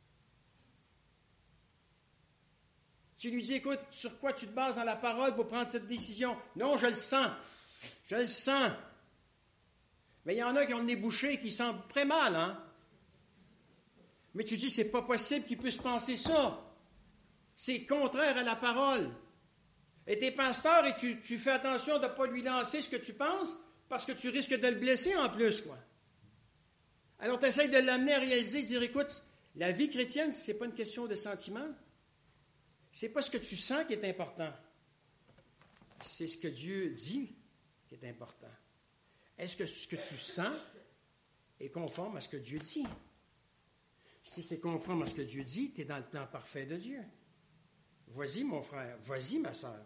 Tu lui dis, écoute, sur quoi tu te bases dans la parole pour prendre cette décision? Non, je le sens. Je le sens. Mais il y en a qui ont le nez bouché et qui sentent très mal, hein? Mais tu dis, c'est pas possible qu'ils puissent penser ça. C'est contraire à la parole. Et t'es pasteur et tu, tu fais attention de ne pas lui lancer ce que tu penses parce que tu risques de le blesser en plus, quoi. Alors tu essaies de l'amener à réaliser, de dire, écoute, la vie chrétienne, ce n'est pas une question de sentiment. Ce n'est pas ce que tu sens qui est important. C'est ce que Dieu dit qui est important. Est-ce que ce que tu sens est conforme à ce que Dieu dit? Si c'est conforme à ce que Dieu dit, tu es dans le plan parfait de Dieu. Vas-y, mon frère, vas-y, ma sœur.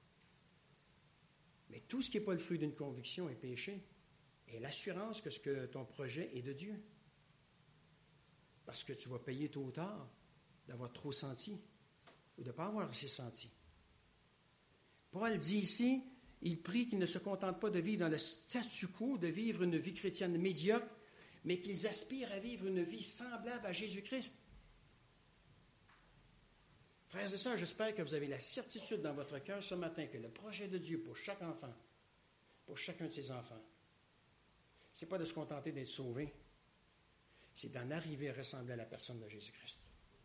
Mais tout ce qui n'est pas le fruit d'une conviction est péché. Et l'assurance que, ce que ton projet est de Dieu. Parce que tu vas payer tôt ou tard d'avoir trop senti ou de ne pas avoir assez senti. Paul dit ici, il prie qu'ils ne se contentent pas de vivre dans le statu quo, de vivre une vie chrétienne médiocre, mais qu'ils aspirent à vivre une vie semblable à Jésus-Christ. Frères et sœurs, j'espère que vous avez la certitude dans votre cœur ce matin que le projet de Dieu pour chaque enfant, pour chacun de ses enfants, ce n'est pas de se contenter d'être sauvé, c'est d'en arriver à ressembler à la personne de Jésus-Christ.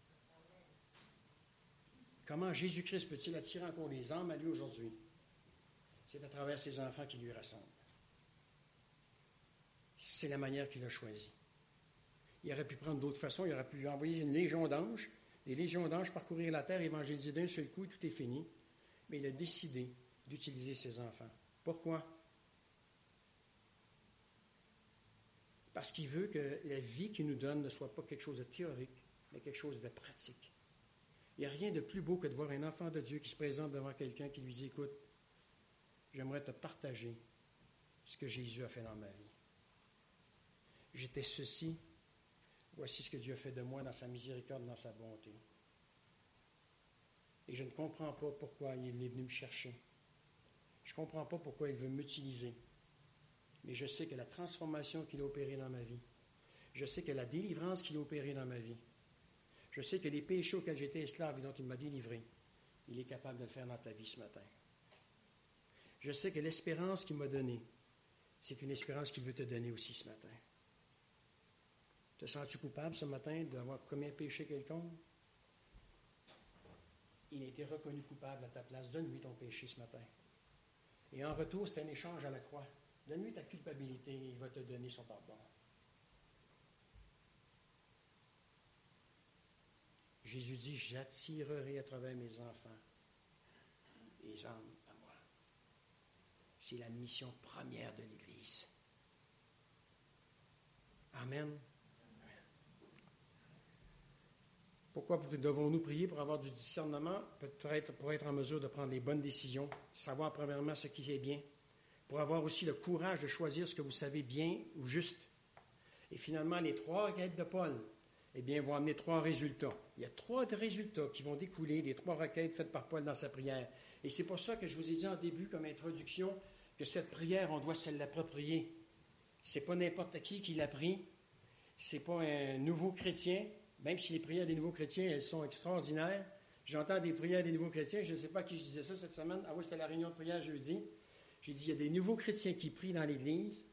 Comment Jésus-Christ peut-il attirer encore les âmes à lui aujourd'hui? C'est à travers ses enfants qui lui ressemblent. C'est la manière qu'il a choisie. Il aurait pu prendre d'autres façons, il aurait pu envoyer une légion d'anges, des légions d'anges parcourir la terre, évangéliser d'un seul coup, et tout est fini. Mais il a décidé d'utiliser ses enfants. Pourquoi? Parce qu'il veut que la vie qu'il nous donne ne soit pas quelque chose de théorique, mais quelque chose de pratique. Il n'y a rien de plus beau que de voir un enfant de Dieu qui se présente devant quelqu'un qui lui dit, écoute, j'aimerais te partager ce que Jésus a fait dans ma vie. J'étais ceci, voici ce que Dieu a fait de moi dans sa miséricorde, dans sa bonté. Et je ne comprends pas pourquoi il est venu me chercher. Je ne comprends pas pourquoi il veut m'utiliser. Mais je sais que la transformation qu'il a opérée dans ma vie, je sais que la délivrance qu'il a opérée dans ma vie, je sais que les péchés auxquels j'étais esclave et dont il m'a délivré, il est capable de le faire dans ta vie ce matin. Je sais que l'espérance qu'il m'a donnée, c'est une espérance qu'il veut te donner aussi ce matin. Te sens-tu coupable ce matin d'avoir commis un péché quelconque? Il a été reconnu coupable à ta place. Donne-lui ton péché ce matin. Et en retour, c'est un échange à la croix. Donne-lui ta culpabilité et il va te donner son pardon. Jésus dit, j'attirerai à travers mes enfants les âmes à moi. C'est la mission première de l'Église. Amen. Pourquoi devons-nous prier pour avoir du discernement, peut-être pour être en mesure de prendre les bonnes décisions, savoir premièrement ce qui est bien, pour avoir aussi le courage de choisir ce que vous savez bien ou juste. Et finalement, les trois requêtes de Paul, eh bien, vont amener trois résultats. Il y a trois résultats qui vont découler des trois requêtes faites par Paul dans sa prière. Et c'est pour ça que je vous ai dit en début, comme introduction, que cette prière, on doit se l'approprier. Ce n'est pas n'importe qui qui l'a pris. Ce n'est pas un nouveau chrétien. Même si les prières des nouveaux chrétiens, elles sont extraordinaires. J'entends des prières des nouveaux chrétiens. Je ne sais pas qui je disais ça cette semaine. Ah oui, c'était la réunion de prière jeudi. J'ai dit, il y a des nouveaux chrétiens qui prient dans l'Église,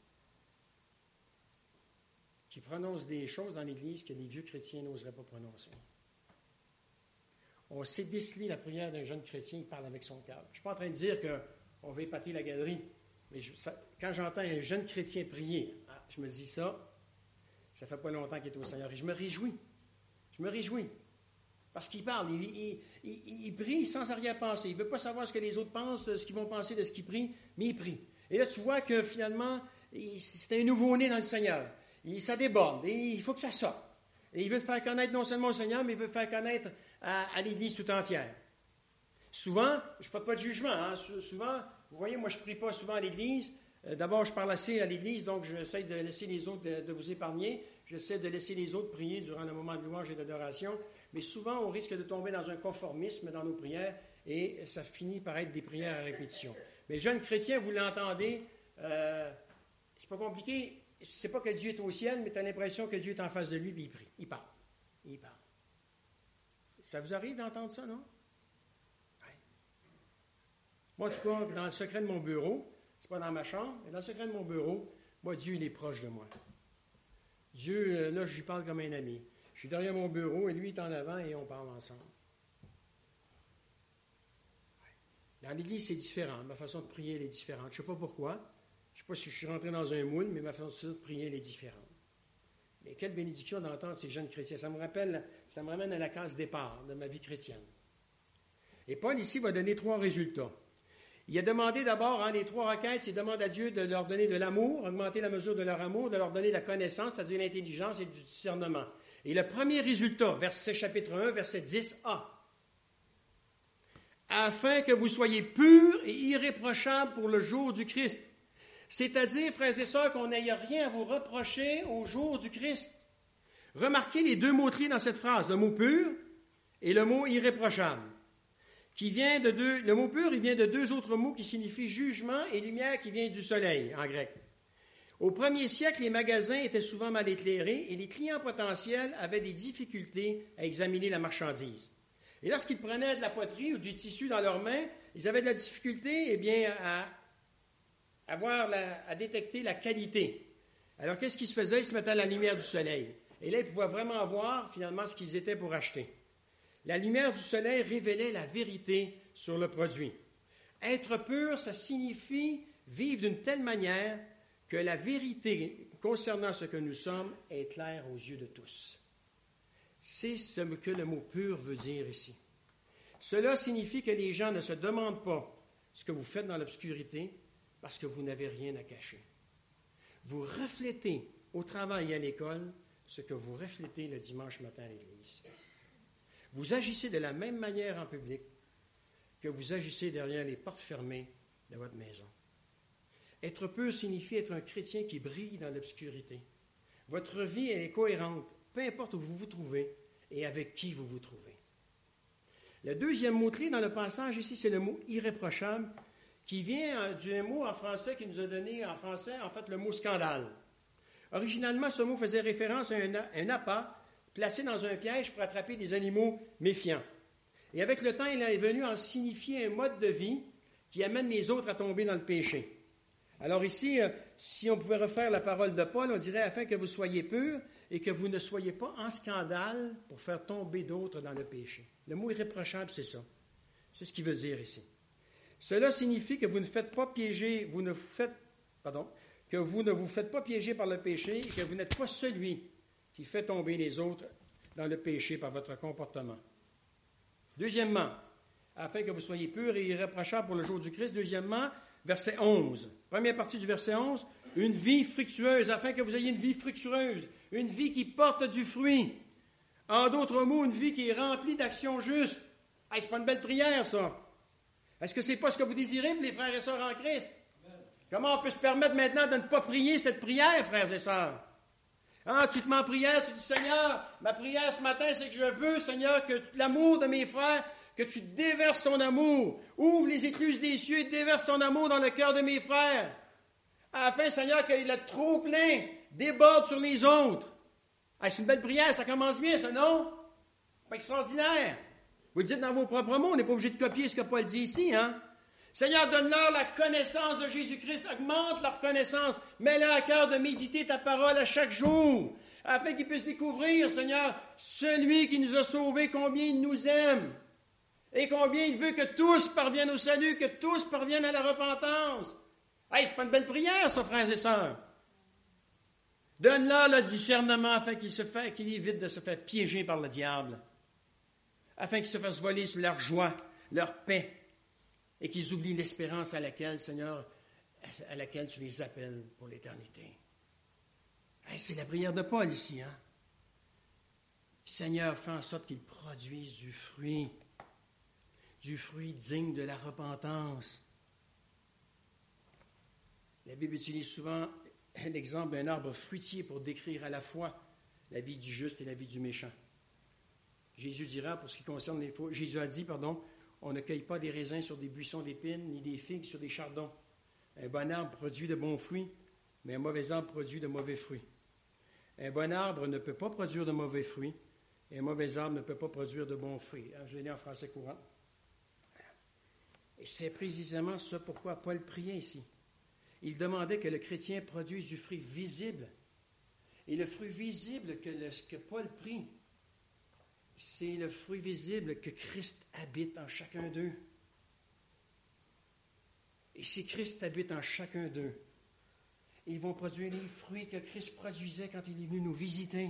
qui prononcent des choses dans l'Église que les vieux chrétiens n'oseraient pas prononcer. On sait déceler la prière d'un jeune chrétien, il parle avec son cœur. Je ne suis pas en train de dire qu'on va épater la galerie, mais je, ça, quand j'entends un jeune chrétien prier, ah, je me dis ça, ça fait pas longtemps qu'il est au Seigneur, et je me réjouis. Je me réjouis. Parce qu'il parle, il, il, il, il prie sans arrière-pensée. Il ne veut pas savoir ce que les autres pensent, ce qu'ils vont penser de ce qu'il prie, mais il prie. Et là, tu vois que finalement, c'est un nouveau-né dans le Seigneur. Il, ça déborde, et il faut que ça sorte. Et il veut faire connaître non seulement au Seigneur, mais il veut faire connaître à, à l'Église tout entière. Souvent, je ne porte pas de jugement, hein, souvent, vous voyez, moi je ne prie pas souvent à l'Église. Euh, d'abord, je parle assez à l'Église, donc j'essaie de laisser les autres, de, de vous épargner. J'essaie de laisser les autres prier durant le moment de louange et d'adoration. Mais souvent, on risque de tomber dans un conformisme dans nos prières et ça finit par être des prières à répétition. Mais jeune chrétien, vous l'entendez, euh, c'est pas compliqué. C'est pas que Dieu est au ciel, mais tu as l'impression que Dieu est en face de lui et il prie. Il parle. Il parle. Ça vous arrive d'entendre ça, non? Ouais. Moi, en tout cas, dans le secret de mon bureau, c'est pas dans ma chambre, mais dans le secret de mon bureau, moi, Dieu, il est proche de moi. Dieu, là, je lui parle comme un ami. Je suis derrière mon bureau et lui est en avant et on parle ensemble. Dans l'Église, c'est différent. Ma façon de prier, elle est différente. Je ne sais pas pourquoi. Je ne sais pas si je suis rentré dans un moule, mais ma façon de prier, elle est différente. Mais quelle bénédiction d'entendre ces jeunes chrétiens. Ça me rappelle, ça me ramène à la case départ de ma vie chrétienne. Et Paul, ici, va donner trois résultats. Il a demandé d'abord, hein, les trois requêtes, il demande à Dieu de leur donner de l'amour, augmenter la mesure de leur amour, de leur donner la connaissance, c'est-à-dire l'intelligence et du discernement. Et le premier résultat, verset chapitre un, verset dix a. Afin que vous soyez purs et irréprochables pour le jour du Christ. C'est-à-dire, frères et sœurs, qu'on n'ait rien à vous reprocher au jour du Christ. Remarquez les deux mots-clés dans cette phrase, le mot pur et le mot irréprochable. Qui vient de deux, le mot pur, il vient de deux autres mots qui signifient jugement et lumière qui vient du soleil, en grec. Au premier siècle, les magasins étaient souvent mal éclairés et les clients potentiels avaient des difficultés à examiner la marchandise. Et lorsqu'ils prenaient de la poterie ou du tissu dans leurs mains, ils avaient de la difficulté eh bien, à, à, voir la, à détecter la qualité. Alors, qu'est-ce qui se faisait? Ils se mettaient à la lumière du soleil. Et là, ils pouvaient vraiment voir, finalement, ce qu'ils étaient pour acheter. La lumière du soleil révélait la vérité sur le produit. Être pur, ça signifie vivre d'une telle manière que la vérité concernant ce que nous sommes est claire aux yeux de tous. C'est ce que le mot pur veut dire ici. Cela signifie que les gens ne se demandent pas ce que vous faites dans l'obscurité parce que vous n'avez rien à cacher. Vous reflétez au travail et à l'école ce que vous reflétez le dimanche matin à l'église. Vous agissez de la même manière en public que vous agissez derrière les portes fermées de votre maison. Être pur signifie être un chrétien qui brille dans l'obscurité. Votre vie est cohérente, peu importe où vous vous trouvez et avec qui vous vous trouvez. Le deuxième mot-clé dans le passage ici, c'est le mot « irréprochable » qui vient d'un mot en français qui nous a donné en français, en fait, le mot « scandale ». Originalement, ce mot faisait référence à un, un appât placé dans un piège pour attraper des animaux méfiants. Et avec le temps, il est venu en signifier un mode de vie qui amène les autres à tomber dans le péché. Alors ici, si on pouvait refaire la parole de Paul, on dirait « afin que vous soyez purs et que vous ne soyez pas en scandale pour faire tomber d'autres dans le péché ». Le mot « irréprochable », c'est ça. C'est ce qu'il veut dire ici. Cela signifie que vous ne faites pas piéger, vous ne faites, pardon, que vous ne vous faites pas piéger par le péché et que vous n'êtes pas celui qui fait tomber les autres dans le péché par votre comportement. Deuxièmement, afin que vous soyez purs et irréprochables pour le jour du Christ. Deuxièmement, verset onze. Première partie du verset onze. Une vie fructueuse, afin que vous ayez une vie fructueuse, une vie qui porte du fruit. En d'autres mots, une vie qui est remplie d'actions justes. Hey, c'est pas une belle prière, ça. Est-ce que c'est pas ce que vous désirez, les frères et sœurs en Christ? Amen. Comment on peut se permettre maintenant de ne pas prier cette prière, frères et sœurs? Ah, tu te mets en prière, tu dis, Seigneur, ma prière ce matin, c'est que je veux, Seigneur, que l'amour de mes frères, que tu déverses ton amour. Ouvre les écluses des cieux et déverse ton amour dans le cœur de mes frères. Afin, Seigneur, que le trop plein déborde sur les autres. Ah, c'est une belle prière, ça commence bien, ça, non? Pas extraordinaire. Vous le dites dans vos propres mots, on n'est pas obligé de copier ce que Paul dit ici, hein? Seigneur, donne-leur la connaissance de Jésus-Christ, augmente leur connaissance, mets-leur à cœur de méditer ta parole à chaque jour, afin qu'ils puissent découvrir, Seigneur, celui qui nous a sauvés, combien il nous aime, et combien il veut que tous parviennent au salut, que tous parviennent à la repentance. Hey, c'est pas une belle prière, ça, frères et sœurs. Donne-leur le discernement afin qu'ils se fassent, qu'ils évitent de se faire piéger par le diable, afin qu'ils se fassent voler sur leur joie, leur paix, et qu'ils oublient l'espérance à laquelle, Seigneur, à laquelle tu les appelles pour l'éternité. Hey, c'est la prière de Paul ici, hein? Seigneur, fais en sorte qu'ils produisent du fruit, du fruit digne de la repentance. La Bible utilise souvent l'exemple d'un arbre fruitier pour décrire à la fois la vie du juste et la vie du méchant. Jésus dira, pour ce qui concerne les faux, Jésus a dit, pardon, on ne cueille pas des raisins sur des buissons d'épines, ni des figues sur des chardons. Un bon arbre produit de bons fruits, mais un mauvais arbre produit de mauvais fruits. Un bon arbre ne peut pas produire de mauvais fruits, et un mauvais arbre ne peut pas produire de bons fruits. Je l'ai dit en français courant. Et c'est précisément ce pourquoi Paul priait ici. Il demandait que le chrétien produise du fruit visible. Et le fruit visible que, le, que Paul prie, c'est le fruit visible que Christ habite en chacun d'eux. Et si Christ habite en chacun d'eux, ils vont produire les fruits que Christ produisait quand il est venu nous visiter.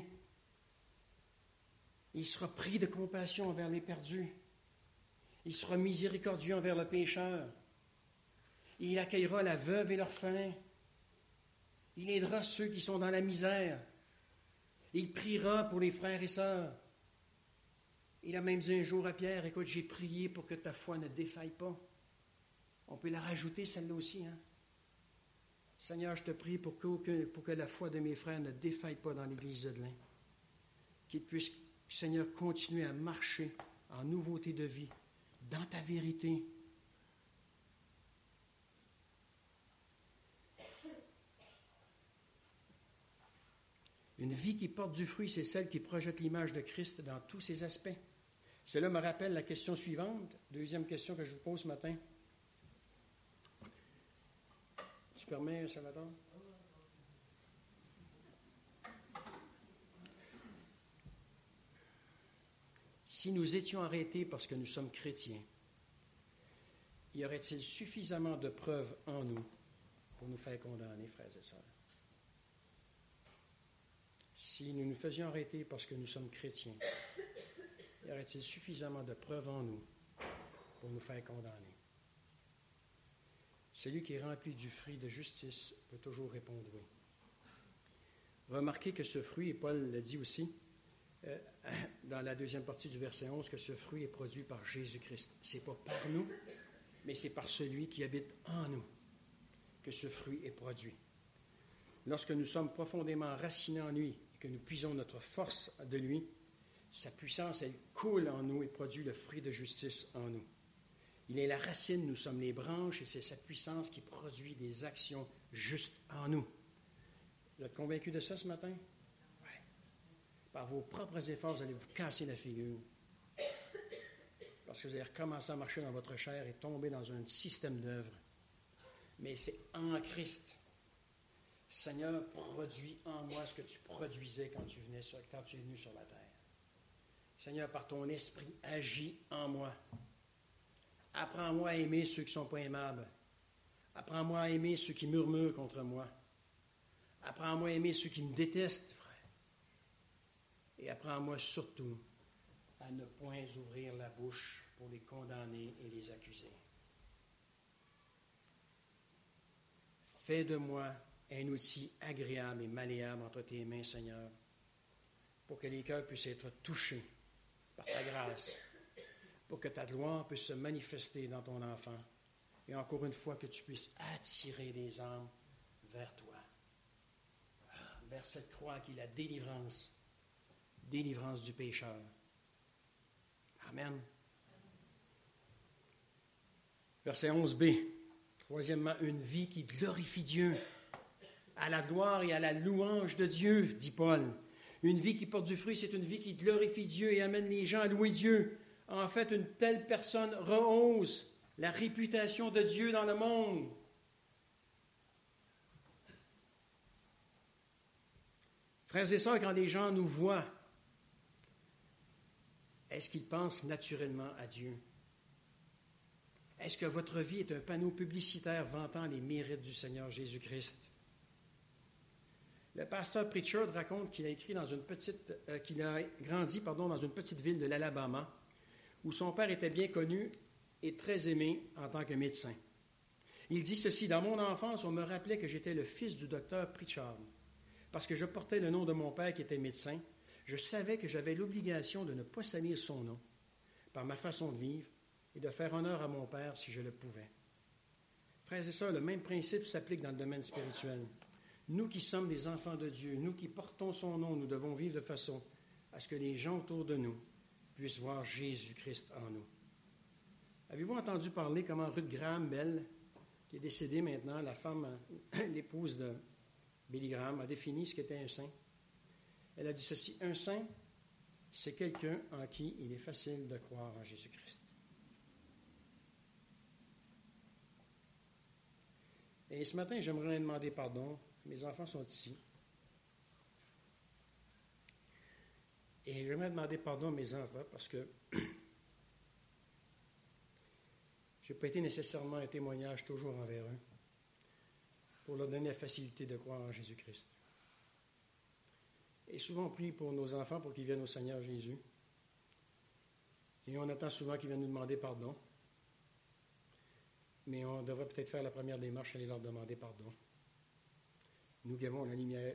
Il sera pris de compassion envers les perdus. Il sera miséricordieux envers le pécheur. Il accueillera la veuve et l'orphelin. Il aidera ceux qui sont dans la misère. Il priera pour les frères et sœurs. Il a même dit un jour à Pierre, écoute, j'ai prié pour que ta foi ne défaille pas. On peut la rajouter, celle-là aussi. Hein? Seigneur, je te prie pour que, pour que la foi de mes frères ne défaille pas dans l'Église de Delin. Qu'ils puissent, Seigneur, continuer à marcher en nouveauté de vie, dans ta vérité. Une vie qui porte du fruit, c'est celle qui projette l'image de Christ dans tous ses aspects. Cela me rappelle la question suivante, deuxième question que je vous pose ce matin. Tu permets, Salvatore? Si nous étions arrêtés parce que nous sommes chrétiens, y aurait-il suffisamment de preuves en nous pour nous faire condamner, frères et sœurs? Si nous nous faisions arrêter parce que nous sommes chrétiens, y aurait-il suffisamment de preuves en nous pour nous faire condamner? Celui qui est rempli du fruit de justice peut toujours répondre oui. Remarquez que ce fruit, et Paul le dit aussi, euh, dans la deuxième partie du verset onze, que ce fruit est produit par Jésus-Christ. Ce n'est pas par nous, mais c'est par celui qui habite en nous que ce fruit est produit. Lorsque nous sommes profondément racinés en lui et que nous puisons notre force de lui, sa puissance, elle coule en nous et produit le fruit de justice en nous. Il est la racine, nous sommes les branches, et c'est sa puissance qui produit des actions justes en nous. Vous êtes convaincus de ça ce matin? Oui. Par vos propres efforts, vous allez vous casser la figure. Parce que vous allez recommencer à marcher dans votre chair et tomber dans un système d'œuvre. Mais c'est en Christ. Seigneur, produis en moi ce que tu produisais quand tu, venais sur, quand tu es venu sur la terre. Seigneur, par ton esprit, agis en moi. Apprends-moi à aimer ceux qui ne sont pas aimables. Apprends-moi à aimer ceux qui murmurent contre moi. Apprends-moi à aimer ceux qui me détestent, frère. Et apprends-moi surtout à ne point ouvrir la bouche pour les condamner et les accuser. Fais de moi un outil agréable et malléable entre tes mains, Seigneur, pour que les cœurs puissent être touchés par ta grâce, pour que ta gloire puisse se manifester dans ton enfant, et encore une fois que tu puisses attirer les âmes vers toi, vers cette croix qui est la délivrance, délivrance du pécheur. Amen. Verset onze b. Troisièmement, une vie qui glorifie Dieu, à la gloire et à la louange de Dieu, dit Paul. Une vie qui porte du fruit, c'est une vie qui glorifie Dieu et amène les gens à louer Dieu. En fait, une telle personne rehausse la réputation de Dieu dans le monde. Frères et sœurs, quand les gens nous voient, est-ce qu'ils pensent naturellement à Dieu? Est-ce que votre vie est un panneau publicitaire vantant les mérites du Seigneur Jésus-Christ? Le pasteur Pritchard raconte qu'il a écrit dans une petite, euh, qu'il a grandi, pardon, dans une petite ville de l'Alabama, où son père était bien connu et très aimé en tant que médecin. Il dit ceci: dans mon enfance, on me rappelait que j'étais le fils du docteur Pritchard. Parce que je portais le nom de mon père qui était médecin, je savais que j'avais l'obligation de ne pas salir son nom par ma façon de vivre et de faire honneur à mon père si je le pouvais. Frères et sœurs, le même principe s'applique dans le domaine spirituel. Nous qui sommes des enfants de Dieu, nous qui portons son nom, nous devons vivre de façon à ce que les gens autour de nous puissent voir Jésus-Christ en nous. Avez-vous entendu parler comment Ruth Graham Bell, qui est décédée maintenant, la femme, l'épouse de Billy Graham, a défini ce qu'était un saint? Elle a dit ceci: un saint, c'est quelqu'un en qui il est facile de croire en Jésus-Christ. Et ce matin, j'aimerais demander pardon. Mes enfants sont ici. Et j'aimerais demander pardon à mes enfants parce que je n'ai pas été nécessairement un témoignage toujours envers eux pour leur donner la facilité de croire en Jésus-Christ. Et souvent, on prie pour nos enfants pour qu'ils viennent au Seigneur Jésus. Et on attend souvent qu'ils viennent nous demander pardon. Mais on devrait peut-être faire la première démarche, aller leur demander pardon. Nous qui avons la lumière.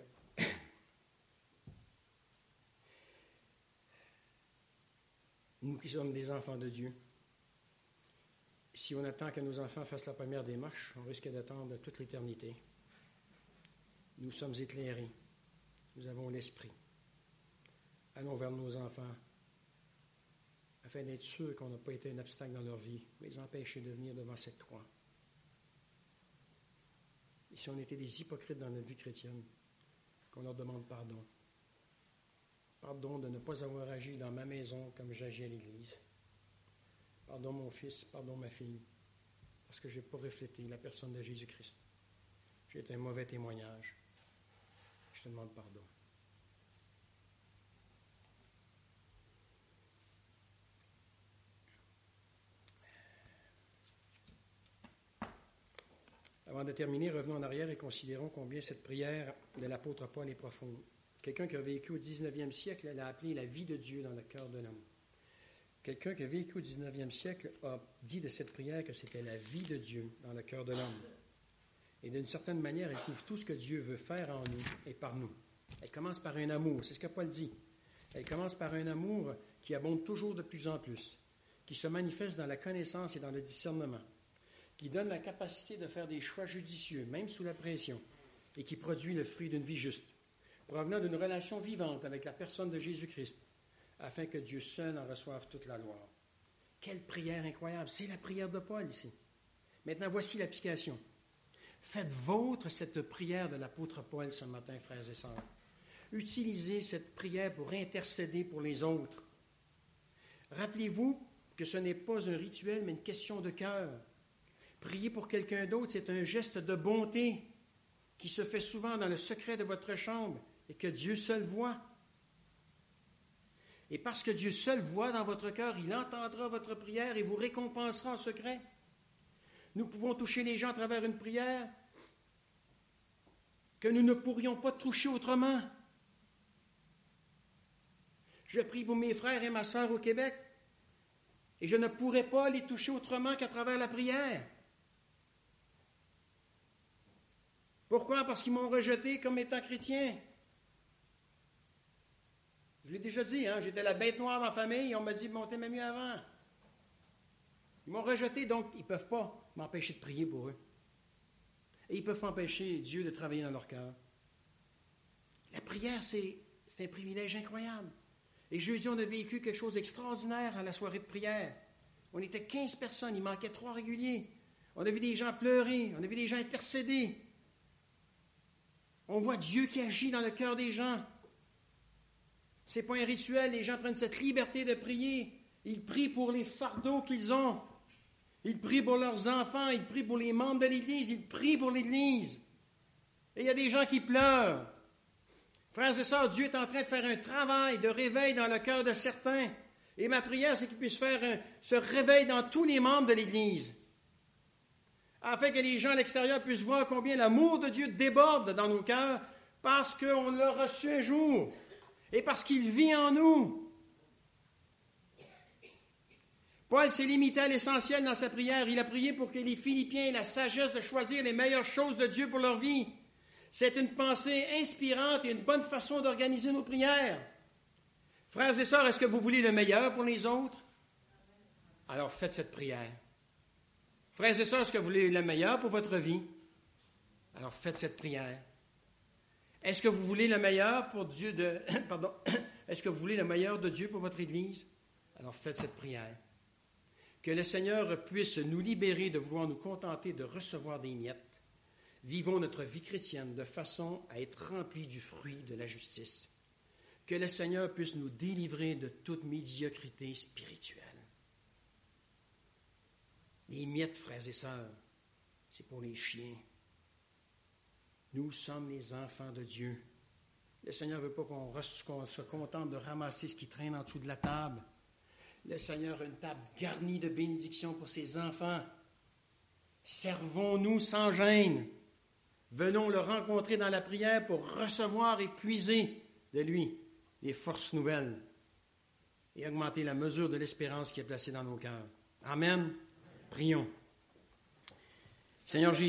Nous qui sommes des enfants de Dieu. Si on attend que nos enfants fassent la première démarche, on risque d'attendre toute l'éternité. Nous sommes éclairés. Nous avons l'Esprit. Allons vers nos enfants afin d'être sûrs qu'on n'a pas été un obstacle dans leur vie, mais les empêcher de venir devant cette croix. Et si on était des hypocrites dans notre vie chrétienne, qu'on leur demande pardon. Pardon de ne pas avoir agi dans ma maison comme j'agis à l'Église. Pardon mon fils, pardon ma fille, parce que je n'ai pas reflété la personne de Jésus-Christ. J'ai été un mauvais témoignage. Je te demande pardon. Avant de terminer, revenons en arrière et considérons combien cette prière de l'apôtre Paul est profonde. Quelqu'un qui a vécu au dix-neuvième siècle l'a appelée la vie de Dieu dans le cœur de l'homme. Quelqu'un qui a vécu au dix-neuvième siècle a dit de cette prière que c'était la vie de Dieu dans le cœur de l'homme. Et d'une certaine manière, elle couvre tout ce que Dieu veut faire en nous et par nous. Elle commence par un amour, c'est ce que Paul dit. Elle commence par un amour qui abonde toujours de plus en plus, qui se manifeste dans la connaissance et dans le discernement, qui donne la capacité de faire des choix judicieux, même sous la pression, et qui produit le fruit d'une vie juste, provenant d'une relation vivante avec la personne de Jésus-Christ, afin que Dieu seul en reçoive toute la gloire. Quelle prière incroyable! C'est la prière de Paul ici. Maintenant, voici l'application. Faites vôtre cette prière de l'apôtre Paul ce matin, frères et sœurs. Utilisez cette prière pour intercéder pour les autres. Rappelez-vous que ce n'est pas un rituel, mais une question de cœur. Prier pour quelqu'un d'autre, c'est un geste de bonté qui se fait souvent dans le secret de votre chambre et que Dieu seul voit. Et parce que Dieu seul voit dans votre cœur, il entendra votre prière et vous récompensera en secret. Nous pouvons toucher les gens à travers une prière que nous ne pourrions pas toucher autrement. Je prie pour mes frères et ma sœur au Québec et je ne pourrais pas les toucher autrement qu'à travers la prière. Pourquoi? Parce qu'ils m'ont rejeté comme étant chrétien. Je l'ai déjà dit, hein, j'étais la bête noire dans la famille et on m'a dit, bon, t'aimais mieux avant. Ils m'ont rejeté, donc ils ne peuvent pas m'empêcher de prier pour eux. Et ils ne peuvent pas empêcher Dieu de travailler dans leur cœur. La prière, c'est, c'est un privilège incroyable. Et jeudi, on a vécu quelque chose d'extraordinaire à la soirée de prière. On était quinze personnes, il manquait trois réguliers. On a vu des gens pleurer, on a vu des gens intercéder. On voit Dieu qui agit dans le cœur des gens. Ce n'est pas un rituel, les gens prennent cette liberté de prier. Ils prient pour les fardeaux qu'ils ont. Ils prient pour leurs enfants, ils prient pour les membres de l'Église, ils prient pour l'Église. Et il y a des gens qui pleurent. Frères et sœurs, Dieu est en train de faire un travail de réveil dans le cœur de certains. Et ma prière, c'est qu'il puisse faire un, ce réveil dans tous les membres de l'Église, afin que les gens à l'extérieur puissent voir combien l'amour de Dieu déborde dans nos cœurs, parce qu'on l'a reçu un jour, et parce qu'il vit en nous. Paul s'est limité à l'essentiel dans sa prière. Il a prié pour que les Philippiens aient la sagesse de choisir les meilleures choses de Dieu pour leur vie. C'est une pensée inspirante et une bonne façon d'organiser nos prières. Frères et sœurs, est-ce que vous voulez le meilleur pour les autres? Alors faites cette prière. Frères et sœurs, est-ce que vous voulez le meilleur pour votre vie? Alors faites cette prière. Est-ce que vous voulez le meilleur pour Dieu de pardon, est-ce que vous voulez le meilleur de Dieu pour votre Église? Alors faites cette prière. Que le Seigneur puisse nous libérer de vouloir nous contenter de recevoir des miettes. Vivons notre vie chrétienne de façon à être remplis du fruit de la justice. Que le Seigneur puisse nous délivrer de toute médiocrité spirituelle. Les miettes, frères et sœurs, c'est pour les chiens. Nous sommes les enfants de Dieu. Le Seigneur ne veut pas qu'on, qu'on se contente de ramasser ce qui traîne en dessous de la table. Le Seigneur a une table garnie de bénédictions pour ses enfants. Servons-nous sans gêne. Venons le rencontrer dans la prière pour recevoir et puiser de lui les forces nouvelles et augmenter la mesure de l'espérance qui est placée dans nos cœurs. Amen. Prions. Seigneur Jésus,